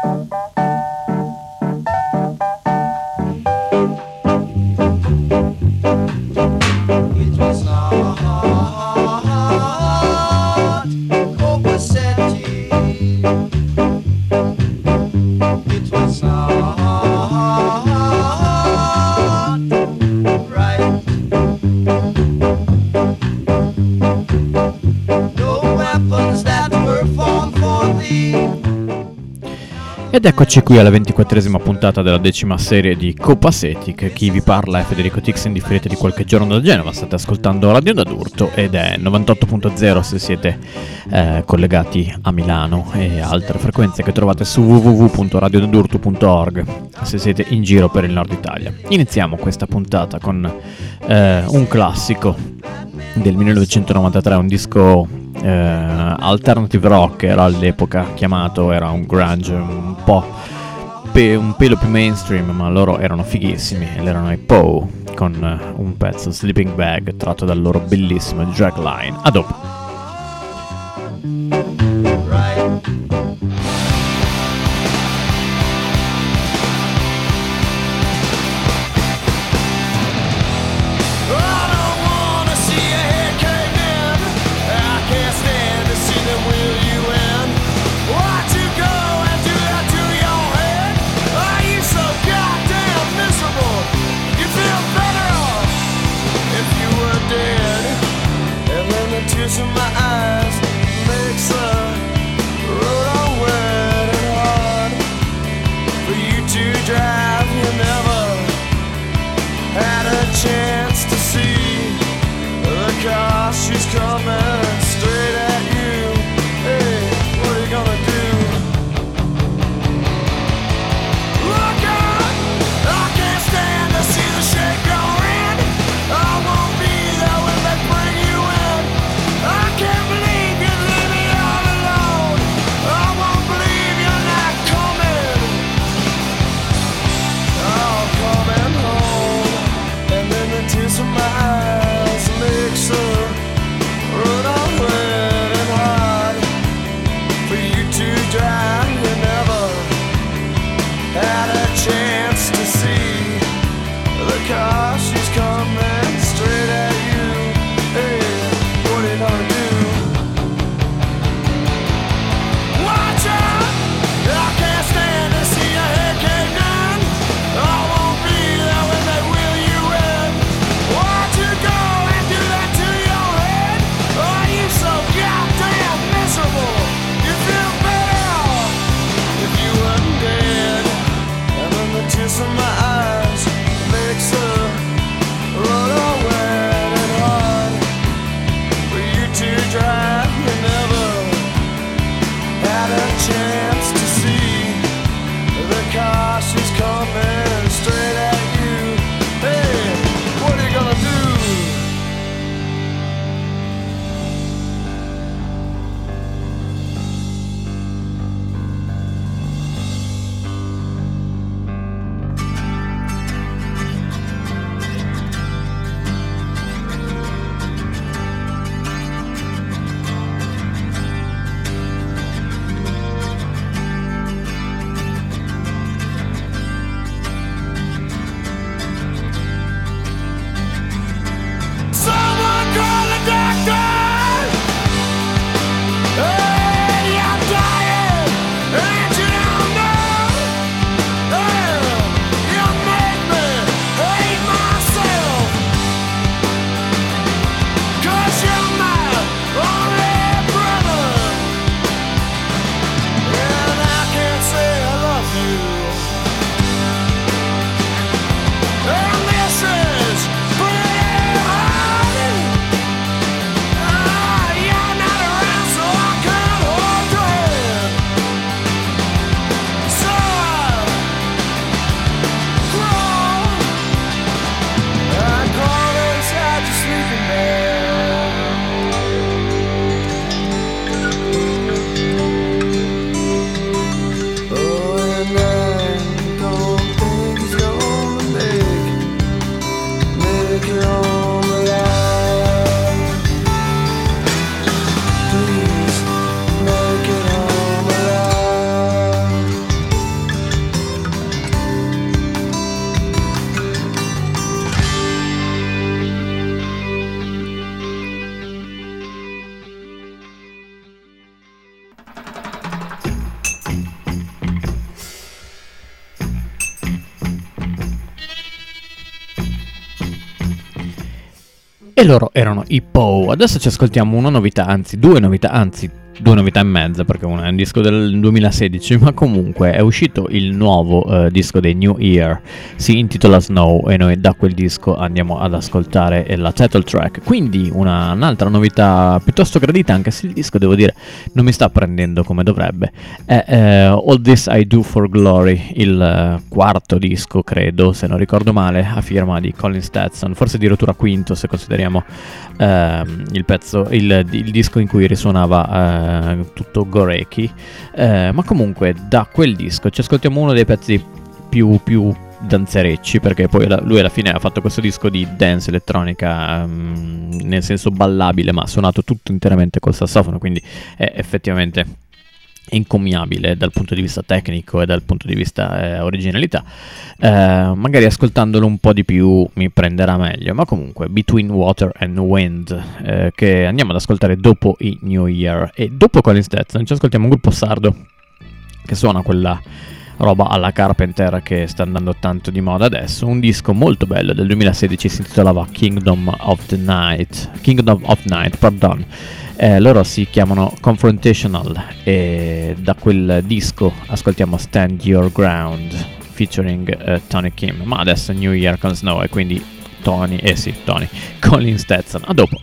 Ed eccoci qui alla 24esima puntata della 10ª serie di Copacetic. Chi vi parla è Federico Tix, in differita di qualche giorno da Genova. State ascoltando Radio d'Urto ed è 98.0 se siete collegati a Milano e altre frequenze che trovate su www.radiodadurto.org se siete in giro per il nord Italia. Iniziamo questa puntata con un classico del 1993, un disco alternative rock era all'epoca chiamato, era un grunge un pelo più mainstream, ma loro erano fighissimi, erano i Poe con un pezzo Sleeping Bag tratto dal loro bellissimo Dragline. A dopo. Tears E loro erano i Poe. Adesso ci ascoltiamo una novità, anzi due novità e mezza, perché uno è un disco del 2016, ma comunque è uscito il nuovo disco dei New Year, si intitola Snow, e noi da quel disco andiamo ad ascoltare la title track, quindi un'altra novità piuttosto gradita, anche se il disco, devo dire, non mi sta prendendo come dovrebbe. È All This I Do For Glory, il quarto disco, credo, se non ricordo male, a firma di Colin Stetson, forse addirittura quinto se consideriamo il disco in cui risuonava tutto Gorecki, ma comunque da quel disco ci ascoltiamo uno dei pezzi più danzerecci, perché poi lui alla fine ha fatto questo disco di dance elettronica, nel senso ballabile, ma suonato tutto interamente col sassofono, quindi è effettivamente incommiabile dal punto di vista tecnico e dal punto di vista originalità. Magari ascoltandolo un po' di più mi prenderà meglio, ma comunque Between Water and Wind, che andiamo ad ascoltare dopo i New Year. E dopo Colin Stetson ci ascoltiamo un gruppo sardo che suona quella roba alla Carpenter che sta andando tanto di moda adesso. Un disco molto bello del 2016, si intitolava Kingdom of Night, pardon. Loro si chiamano Confrontational e da quel disco ascoltiamo Stand Your Ground featuring Tony Kim. Ma adesso New Year con Snow, e quindi Colin Stetson. A dopo.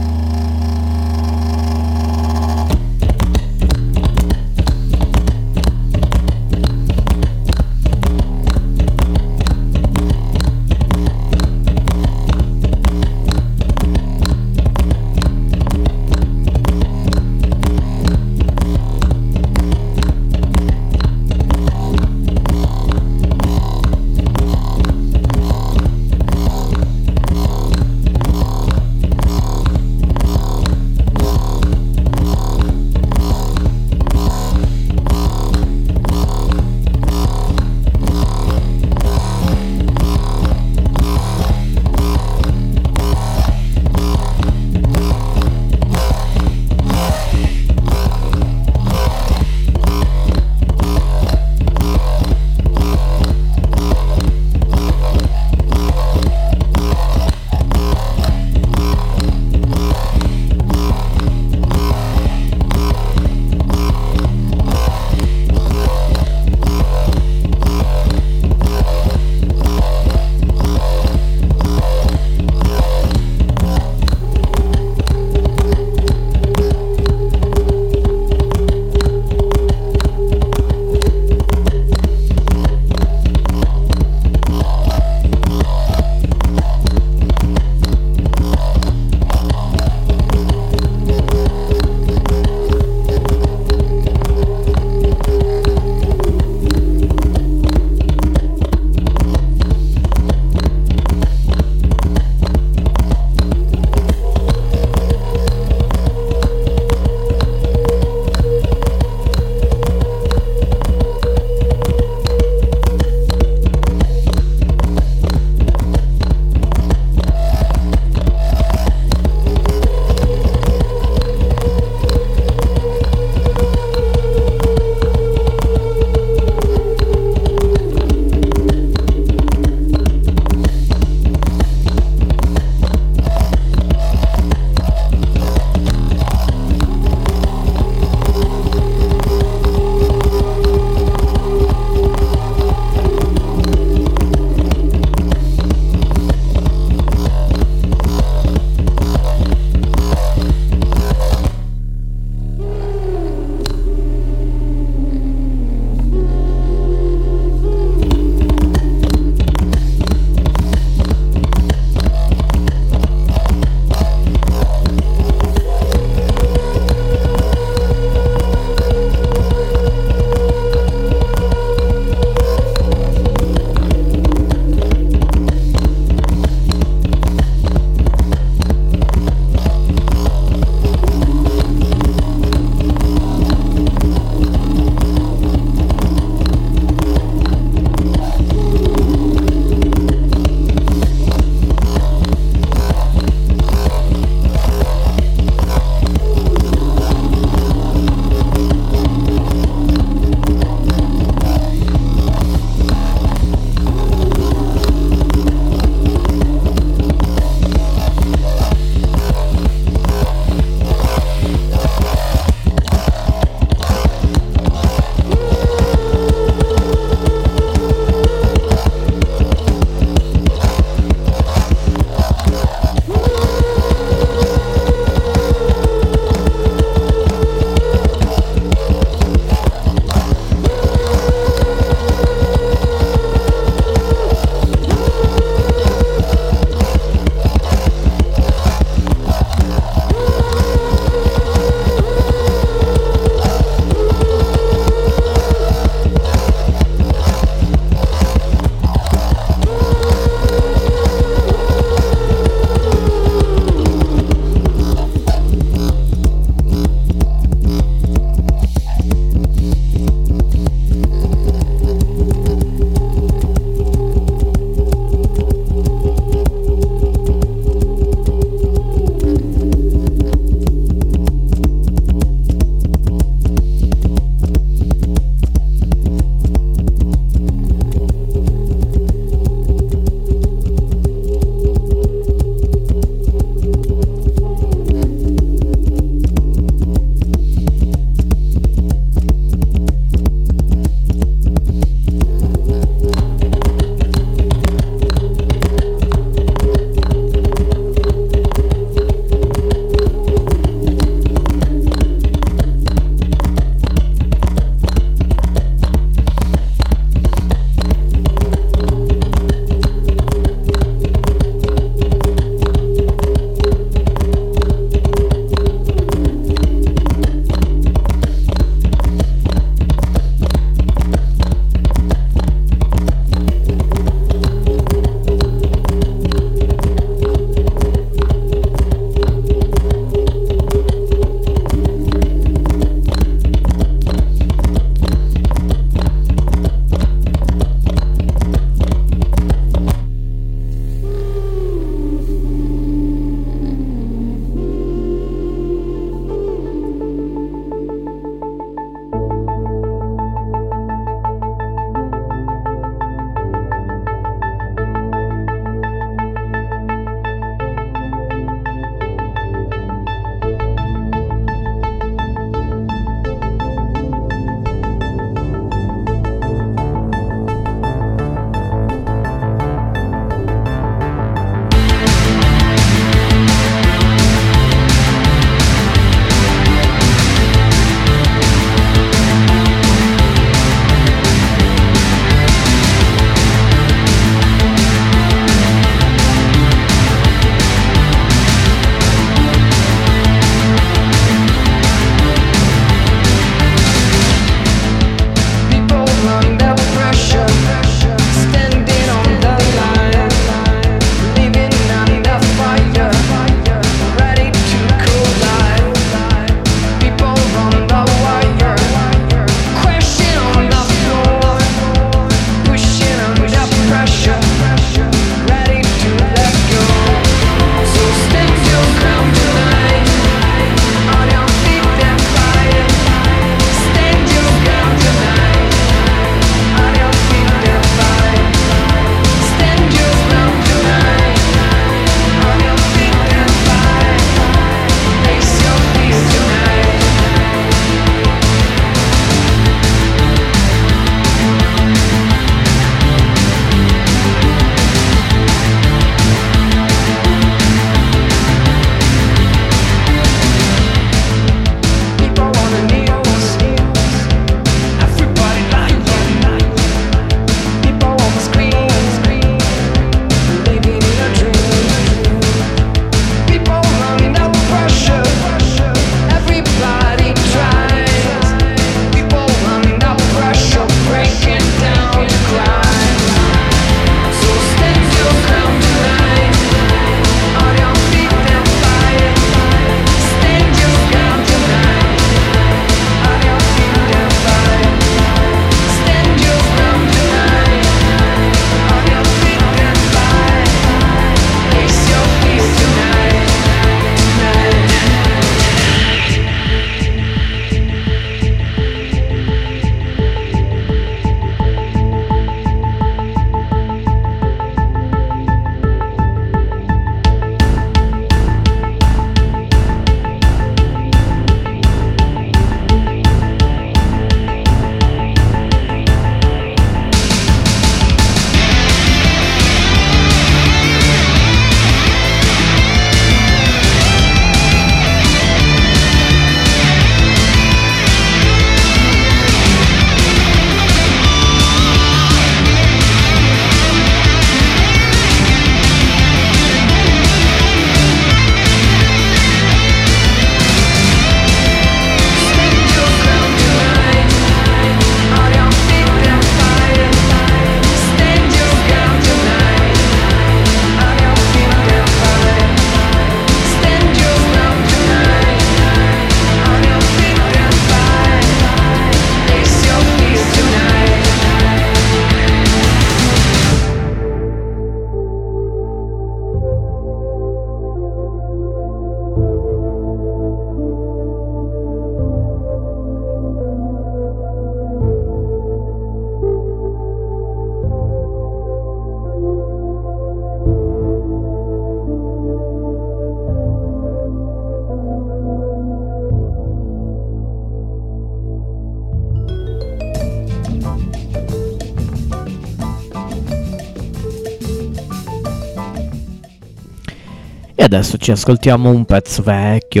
E adesso ci ascoltiamo un pezzo vecchio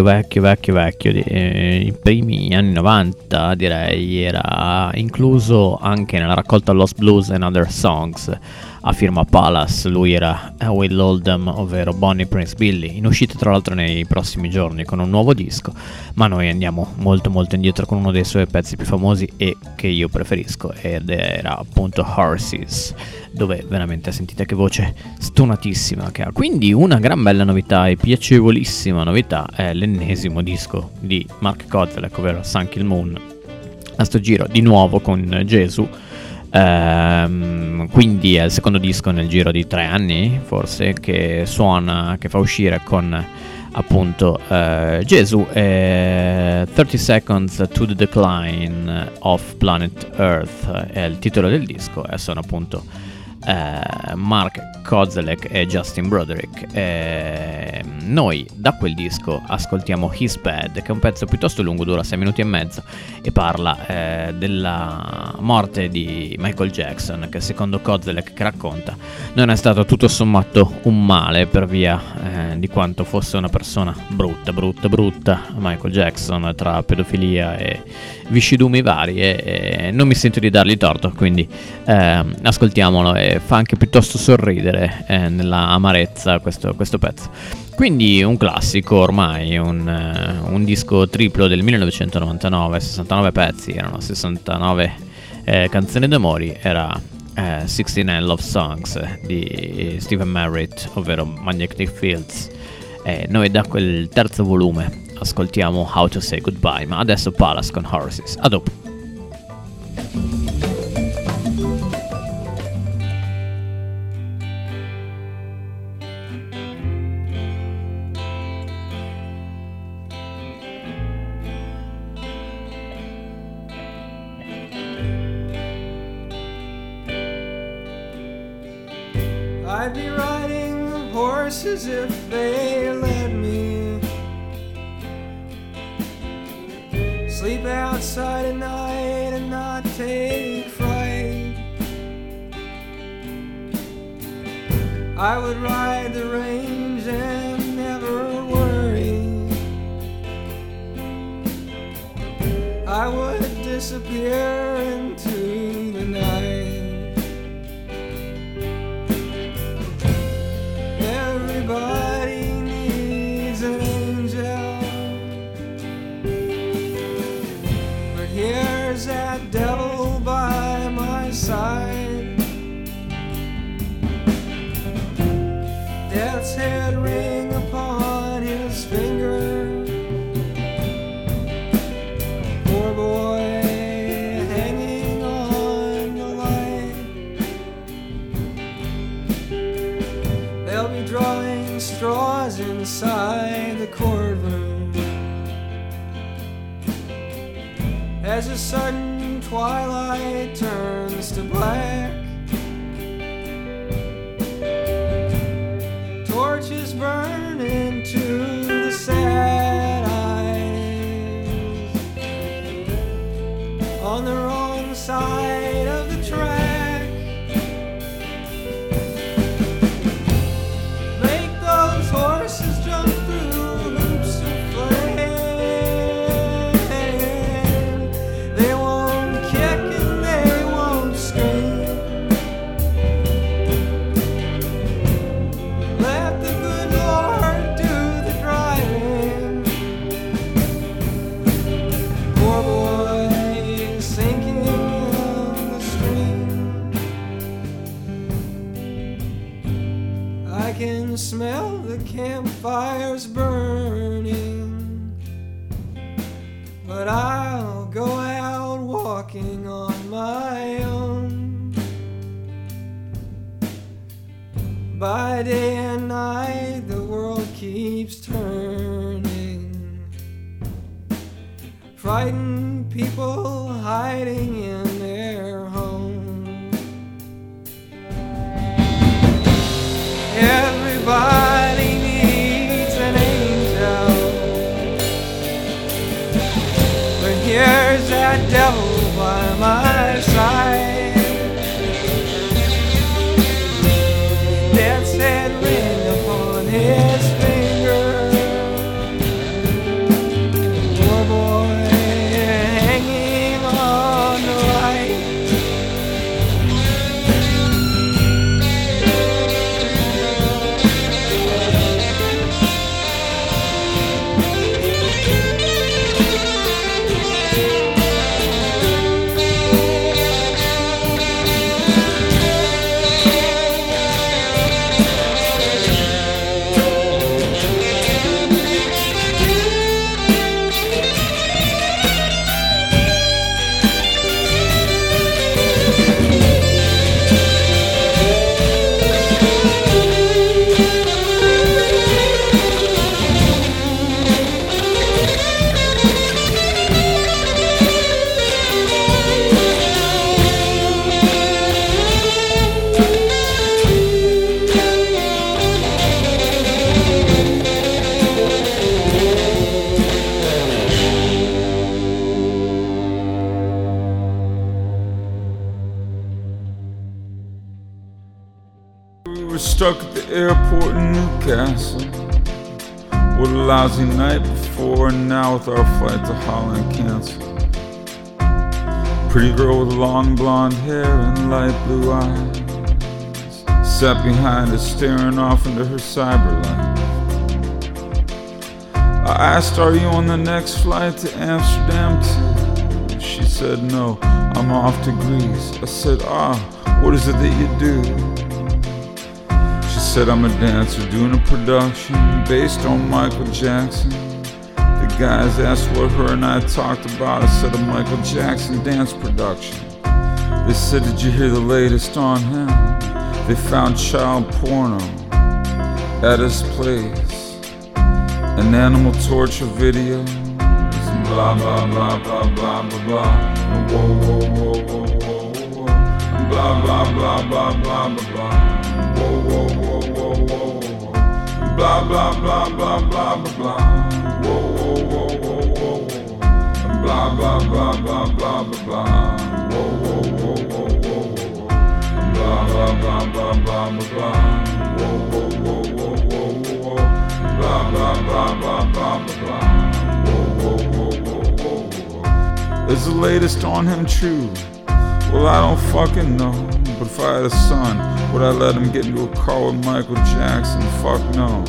i primi anni 90, direi, era incluso anche nella raccolta Lost Blues and Other Songs a firma Palace. Lui era Will Oldham, ovvero Bonnie Prince Billy, in uscita tra l'altro nei prossimi giorni con un nuovo disco, ma noi andiamo molto indietro con uno dei suoi pezzi più famosi e che io preferisco, ed era appunto Horses, dove veramente sentite che voce stonatissima che ha. Quindi una gran bella novità e piacevolissima novità è l'ennesimo disco di Mark Kozelek, ovvero Sun Kil Moon, a sto giro di nuovo con Gesù. Quindi è il secondo disco nel giro di 3 anni forse che suona, che fa uscire con appunto Gesù. 30 Seconds to the Decline of Planet Earth è il titolo del disco, e sono appunto Mark Kozelek e Justin Broderick. Noi da quel disco ascoltiamo His Bad, che è un pezzo piuttosto lungo, dura 6 minuti e mezzo e parla della morte di Michael Jackson, che secondo Kozelek, che racconta, non è stato tutto sommato un male per via di quanto fosse una persona brutta Michael Jackson, tra pedofilia e viscidumi vari, e non mi sento di dargli torto, quindi ascoltiamolo, e fa anche piuttosto sorridere nella amarezza questo pezzo. Quindi un classico ormai, un disco triplo del 1999, 69 pezzi, erano 69 canzoni d'amore, era 69 Love Songs di Stephen Merritt, ovvero Magnetic Fields. Noi da quel terzo volume ascoltiamo How to Say Goodbye, ma adesso Palace con Horses. A dopo. I'd be riding horses if they let me sleep outside at night and not take fright. I would ride the range and never worry. I would disappear into the night. Everybody needs an angel, but here's that devil by my side. Death's head ring upon his finger. Poor boy hanging on the line. They'll be drawing straws inside the courtroom as a sudden twilight turns to black. Torches burn into the sad eyes on the wrong side of the track. Make those horses jump through hoops of flame. They won't kick and they won't scream. Let the good Lord do the driving. Poor boy sinking in the stream. I can smell the campfires burning, but I'll go out walking on my own. By day and night the world keeps turning. Frightened people hiding in their homes. Everybody needs an angel, but here's that devil by my side. Death's head ring upon his finger. stuck at the airport in Newcastle. What a lousy night before, and now with our flight to Holland canceled. Pretty girl with long blonde hair and light blue eyes sat behind us staring off into her cyber life. I asked, are you on the next flight to Amsterdam too? She said, no, I'm off to Greece. I said, what is it that you do? She said, I'm a dancer doing a production based on Michael Jackson. The guys asked what her and I talked about. I said, a Michael Jackson dance production. They said, did you hear the latest on him? They found child porno at his place, an animal torture video, some blah blah blah blah blah blah blah, whoa whoa whoa whoa whoa whoa, blah blah blah blah blah blah blah, whoa whoa whoa whoa whoa whoa, blah blah blah blah blah blah blah, whoa whoa whoa whoa whoa whoa, blah blah blah blah blah blah blah, whoa whoa whoa whoa whoa. Blah blah blah blah blah blah, whoa whoa whoa whoa whoa whoa, blah blah blah blah blah blah, whoa whoa whoa whoa whoa. Is the latest on him true? Well, I don't fucking know. But if I had a son, would I let him get into a car with Michael Jackson? Fuck no.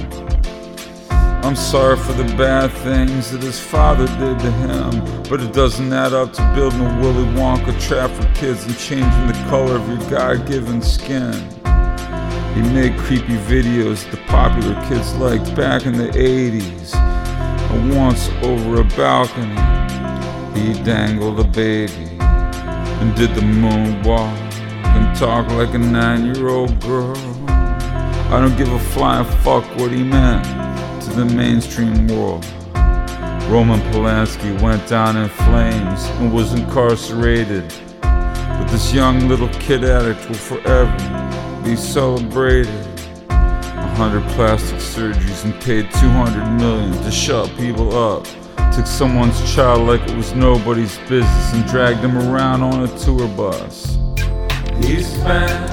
I'm sorry for the bad things that his father did to him, but it doesn't add up to building a Willy Wonka trap for kids and changing the color of your God-given skin. He made creepy videos that the popular kids liked back in the 80s. And once over a balcony, he dangled a baby and did the moonwalk and talked like a 9-year-old girl. I don't give a flying fuck what he meant to the mainstream world. Roman Polanski went down in flames and was incarcerated, but this young little kid addict will forever be celebrated. 100 plastic surgeries and paid 200 million to shut people up. Took someone's child like it was nobody's business and dragged him around on a tour bus. He's bad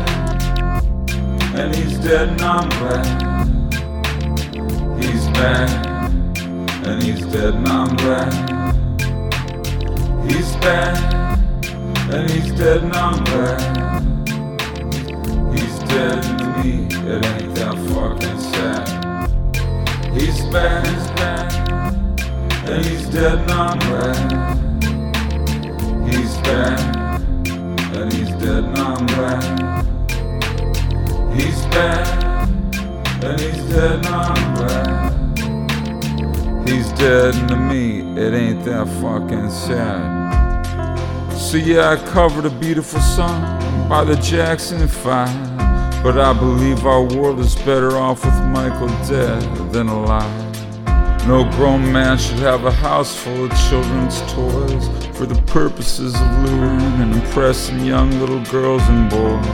and he's dead and I'm glad. He's bad, and he's dead and I'm glad. He's bad, and he's dead and I'm glad. He's dead to me, it ain't that fucking sad. He's bad, and he's dead and I'm glad. He's bad, and he's dead and I'm glad. He's bad, and he's dead and I'm glad. He's dead and to me, it ain't that fucking sad. So yeah, I covered a beautiful song by the Jackson 5, but I believe our world is better off with Michael dead than alive. No grown man should have a house full of children's toys for the purposes of luring and impressing young little girls and boys.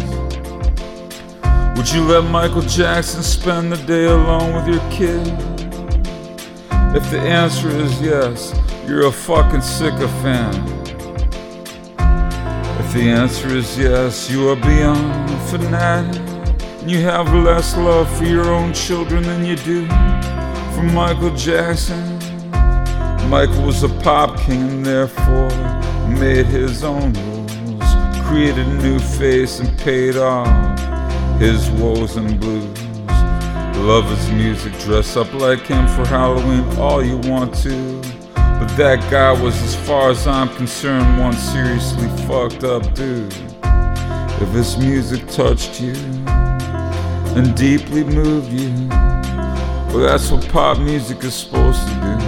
Would you let Michael Jackson spend the day alone with your kid? If the answer is yes, you're a fucking sycophant. If the answer is yes, you are beyond fanatic, and you have less love for your own children than you do for Michael Jackson. Michael was a pop king and therefore made his own rules, created a new face and paid off his woes and blues. Love his music, dress up like him for Halloween all you want to, but that guy was, as far as I'm concerned, one seriously fucked up dude. If his music touched you and deeply moved you, well, that's what pop music is supposed to do.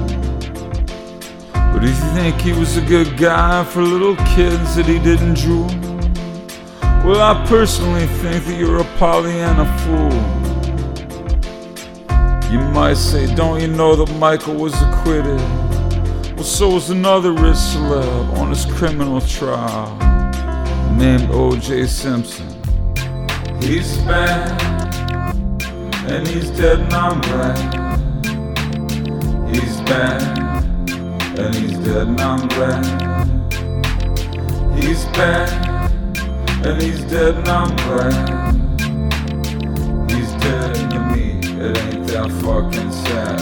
But if you think he was a good guy for little kids that he didn't drool, well, I personally think that you're a Pollyanna fool. You might say, don't you know that Michael was acquitted? Well, so was another rich celeb on his criminal trial named O.J. Simpson. He's bad, and he's dead and I'm glad. He's bad, and he's dead and I'm glad. He's bad, and he's dead and I'm glad. that fucking sad.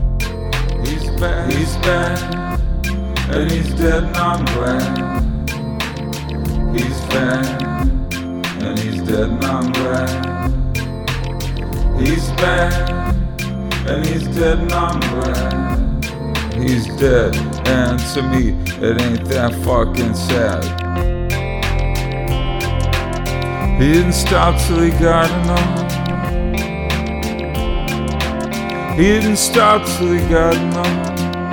He's bad, and he's dead and I'm glad. He's bad, and he's dead and I'm glad. He's bad, and he's dead and I'm glad. He's dead, and to me it ain't that fucking sad. He didn't stop till he got enough. He didn't stop till he got enough.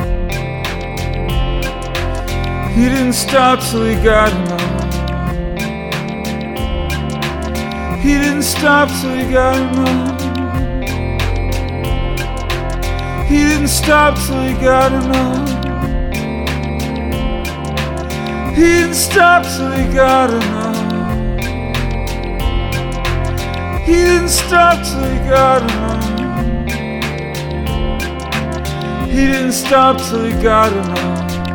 He didn't stop till he got enough. He didn't stop till he got enough. He didn't stop till he got enough. He didn't stop till he got enough. He didn't stop till he got enough. He didn't stop till he got enough.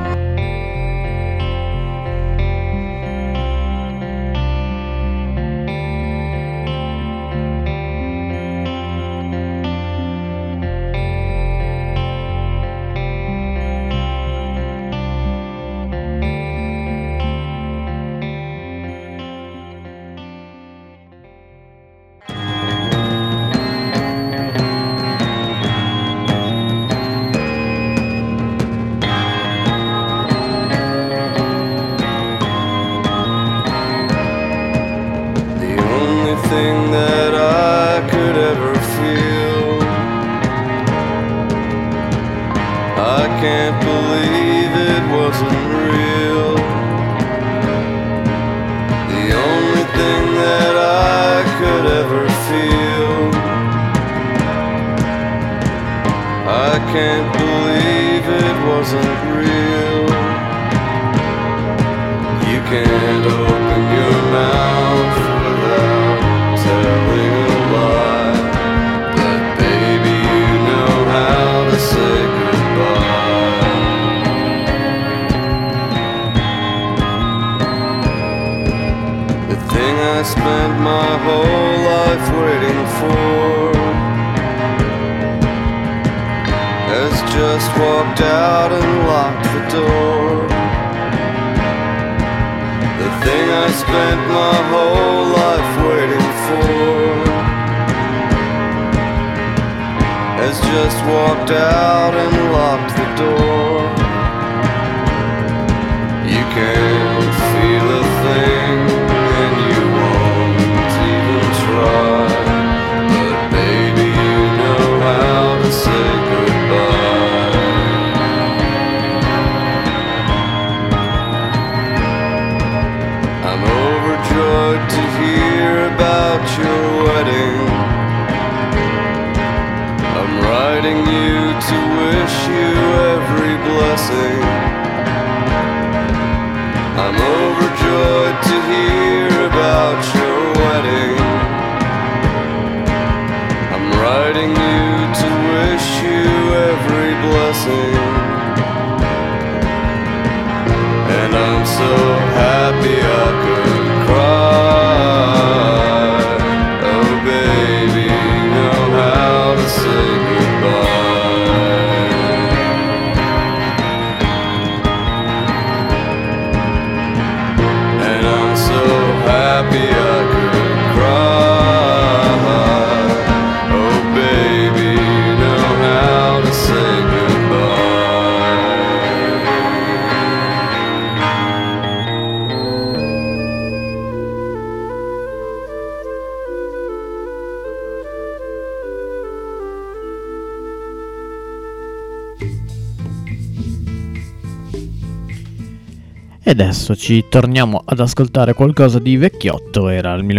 E adesso ci torniamo ad ascoltare qualcosa di vecchiotto. Era il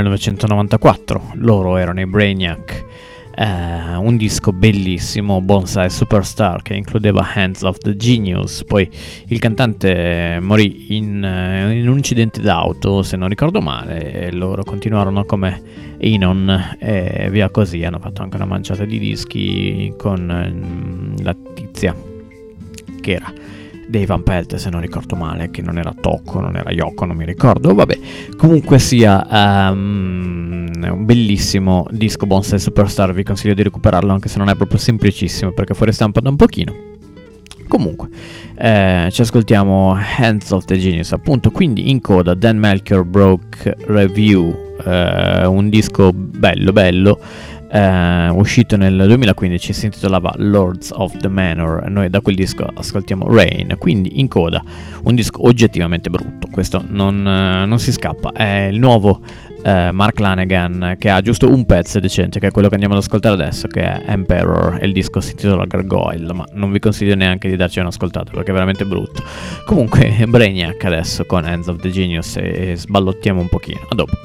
1994, loro erano i Brainiac, un disco bellissimo, Bonsai Superstar, che includeva Hands of the Genius. Poi il cantante morì in un incidente d'auto, se non ricordo male, e loro continuarono come Enon e via così. Hanno fatto anche una manciata di dischi con la tizia che era dei Van Pelt, se non ricordo male, che non era Tocco, non era Yoko, non mi ricordo, vabbè, comunque sia un bellissimo disco Bonsai Superstar, vi consiglio di recuperarlo anche se non è proprio semplicissimo perché fuori stampa da un pochino. Comunque ci ascoltiamo Hands of the Genius, appunto, quindi in coda Dan Melchior Broke Review, un disco bello, uscito nel 2015, si intitolava Lords of the Manor. Noi da quel disco ascoltiamo Rain, quindi in coda un disco oggettivamente brutto, questo non si scappa, è il nuovo Mark Lanegan, che ha giusto un pezzo decente, che è quello che andiamo ad ascoltare adesso, che è Emperor, e il disco si intitola Gargoyle, ma non vi consiglio neanche di darci un'ascoltata perché è veramente brutto. Comunque Brainiac adesso con Hands of the Genius e sballottiamo un pochino. A dopo.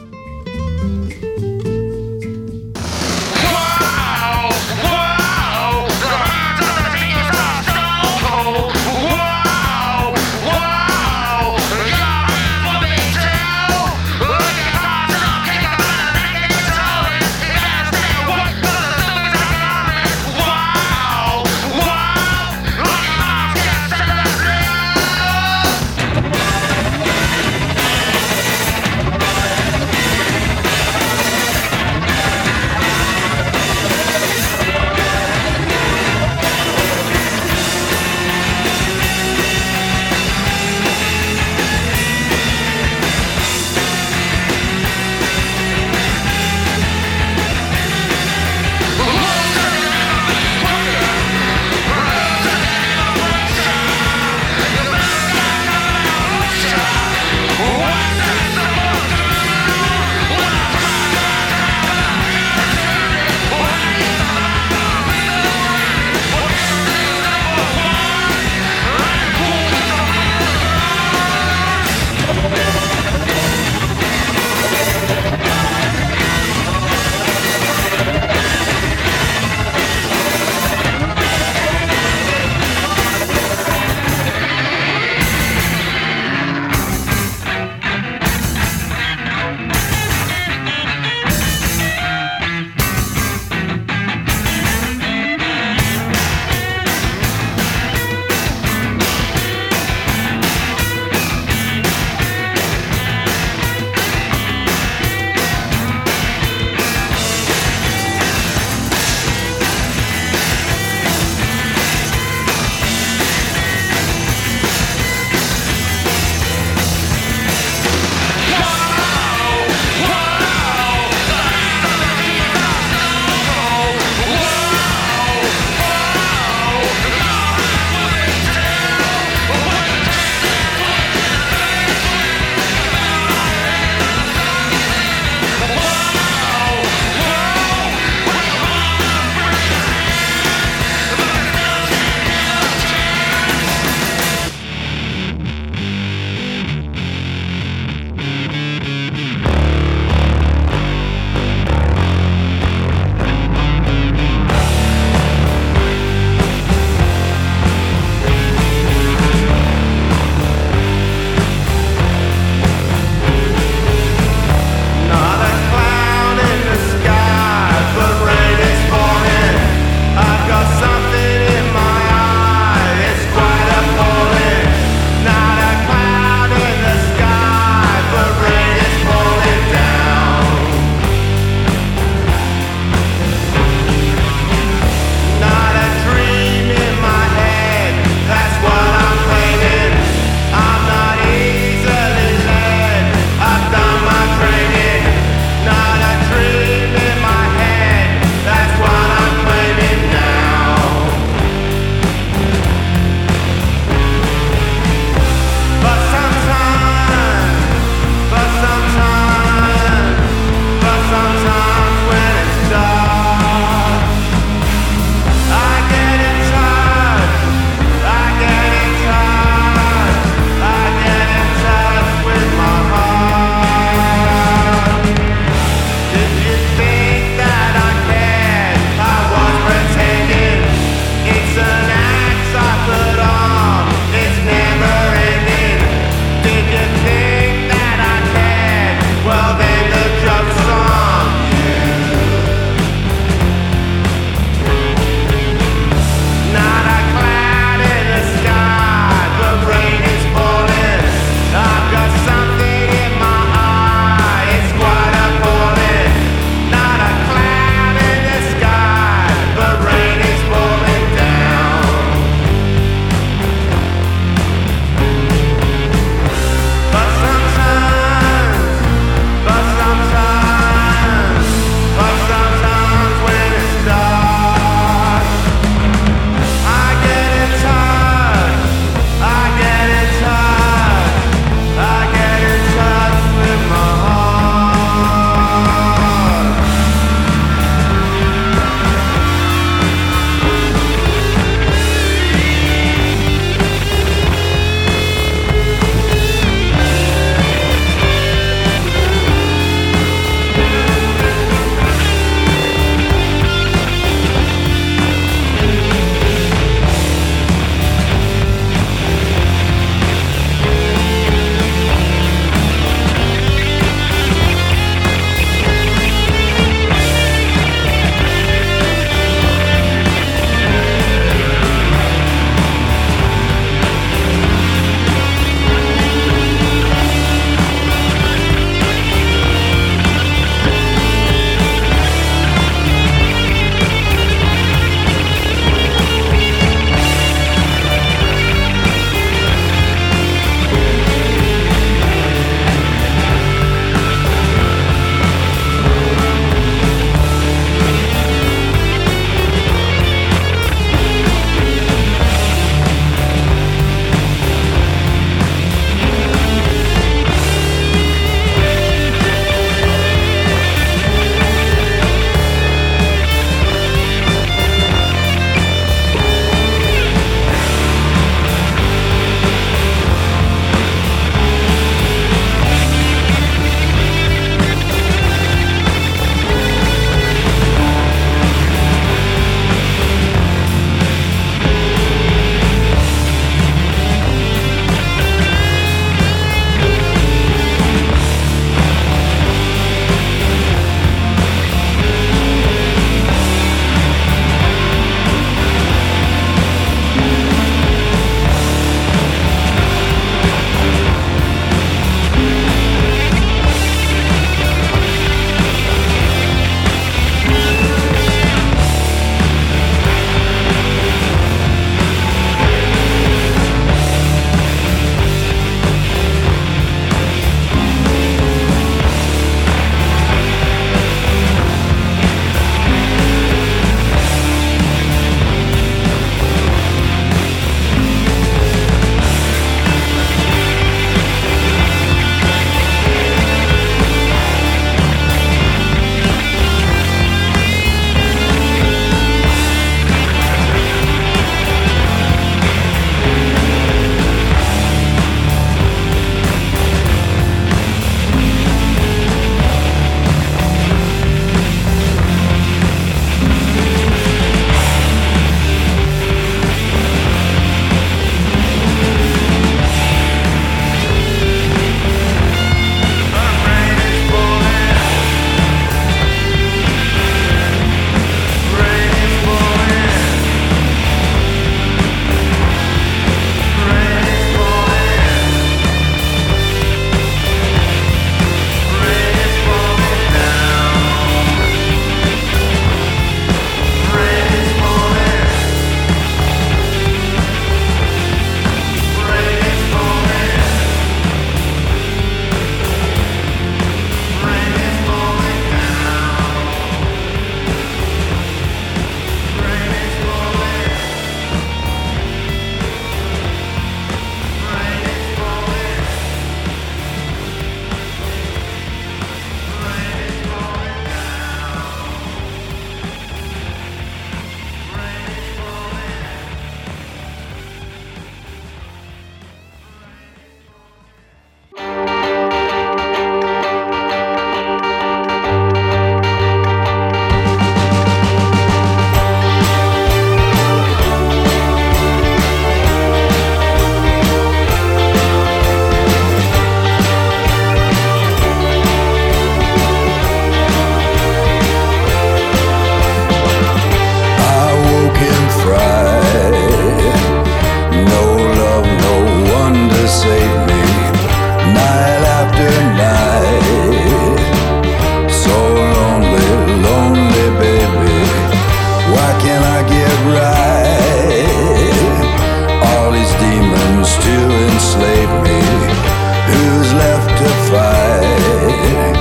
Why can't I get right? All these demons to enslave me. Who's left to fight?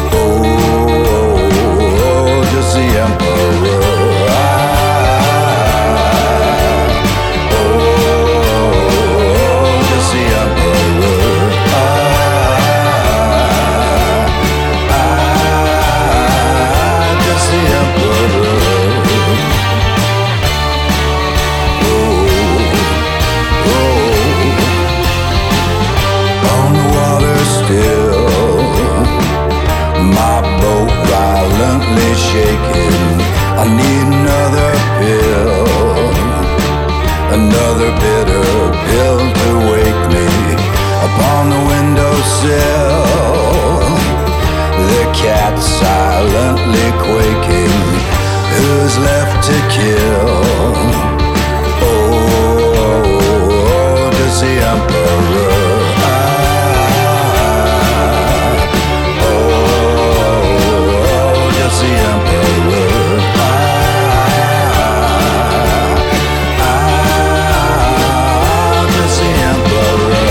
Oh, just the emperor. Shaking, I need another pill, another bitter pill to wake me upon the windowsill. The cat silently quaking, who's left to kill? Oh, does the emperor? The emperor, just the emperor.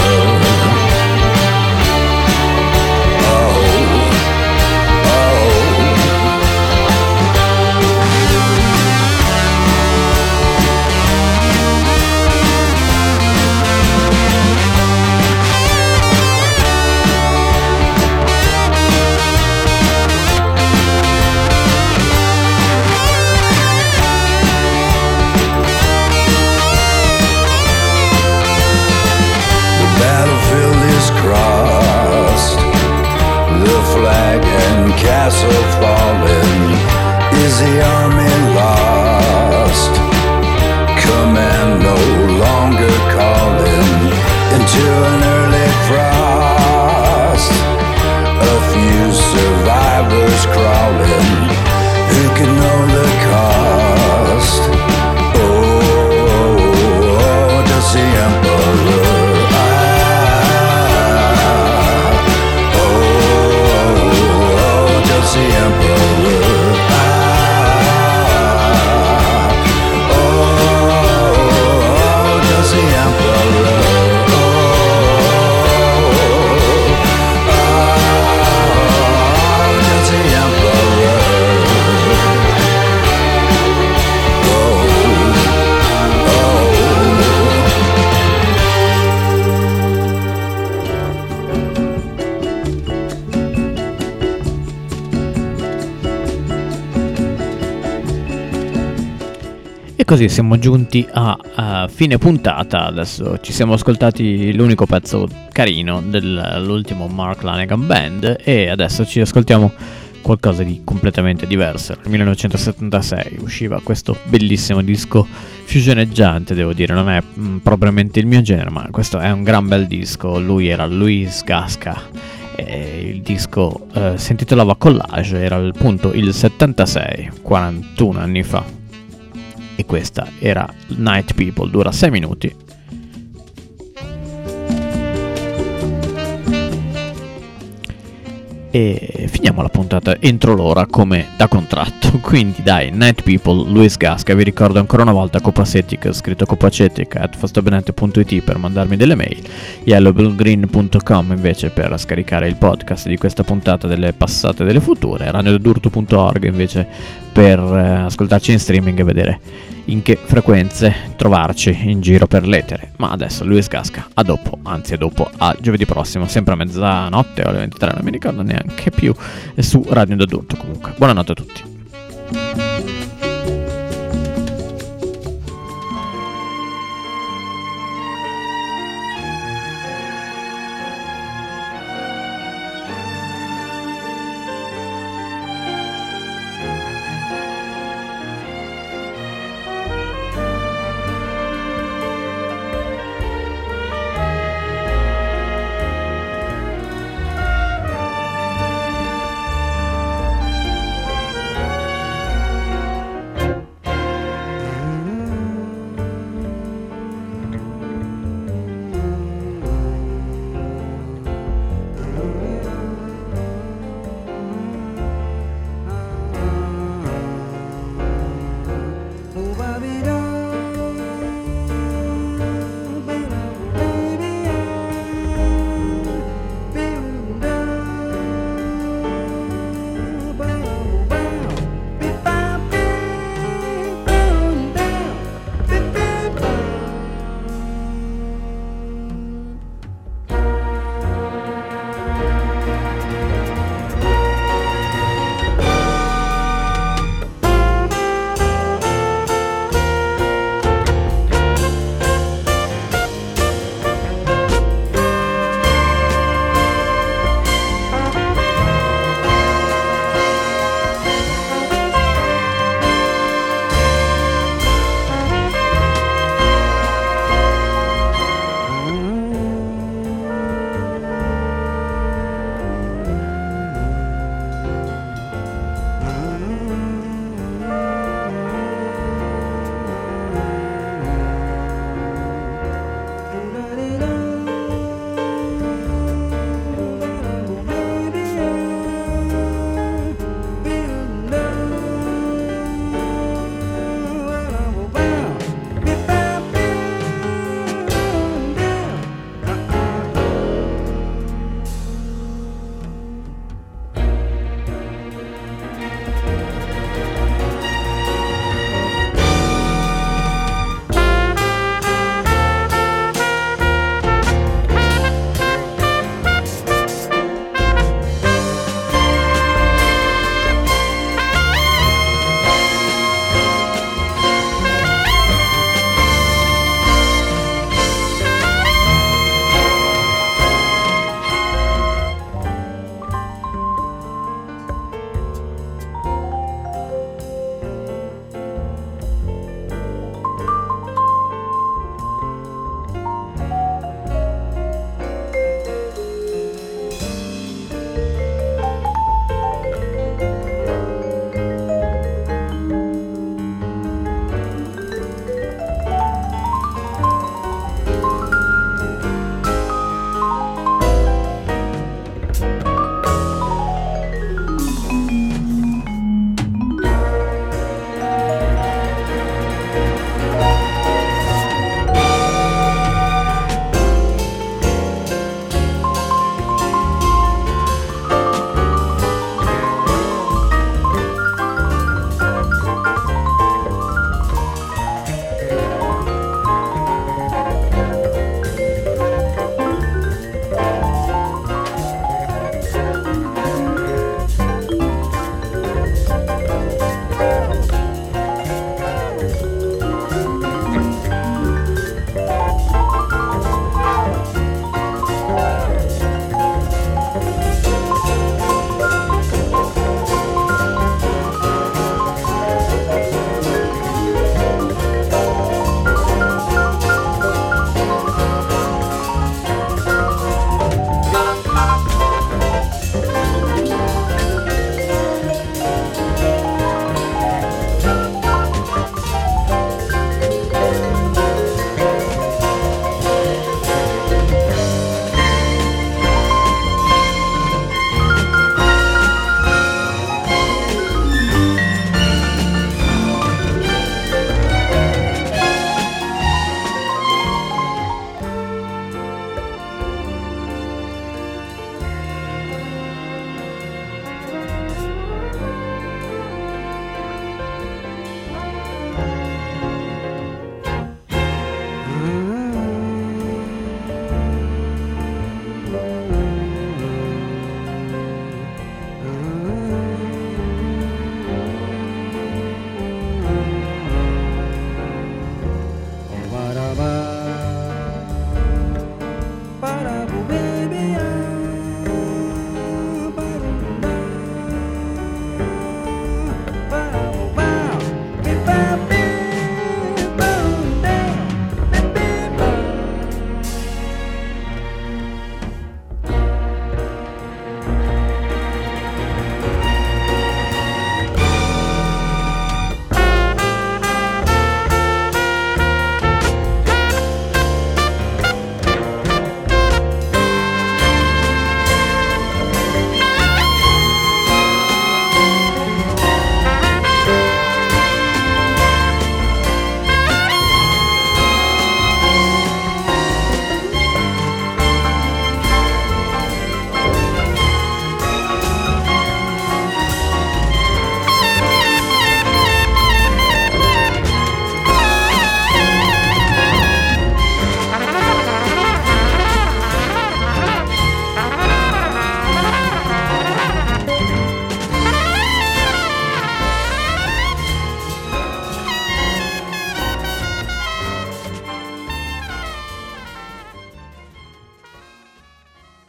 Castle falling, is the army lost? Command no longer calling into an early frost. A few survivors crawling, who can know the cost? Oh, does the emperor? The emperor, oh, does the emperor, does the emperor, E così siamo giunti a fine puntata. Adesso ci siamo ascoltati l'unico pezzo carino dell'ultimo Mark Lanegan Band e adesso ci ascoltiamo qualcosa di completamente diverso. Nel 1976 usciva questo bellissimo disco fusioneggiante, devo dire, non è propriamente il mio genere, ma questo è un gran bel disco. Lui era Louis Gaska e il disco si intitolava Collage, era appunto il 76, 41 anni fa. E questa era Night People, dura 6 minuti. E finiamo la puntata entro l'ora come da contratto. Quindi dai, Night People, Louis Gaska. Vi ricordo ancora una volta Copacetic, scritto copacetic@fastobenente.it per mandarmi delle mail, yellowgreen.com invece per scaricare il podcast di questa puntata, delle passate e delle future, radiodurto.org invece per ascoltarci in streaming e vedere in che frequenze trovarci in giro per l'etere. Ma adesso Louis Gaska, a dopo, anzi a dopo, a giovedì prossimo, sempre a mezzanotte o alle 23, non mi ricordo neanche più, su Radio Indadurto. Comunque buonanotte a tutti.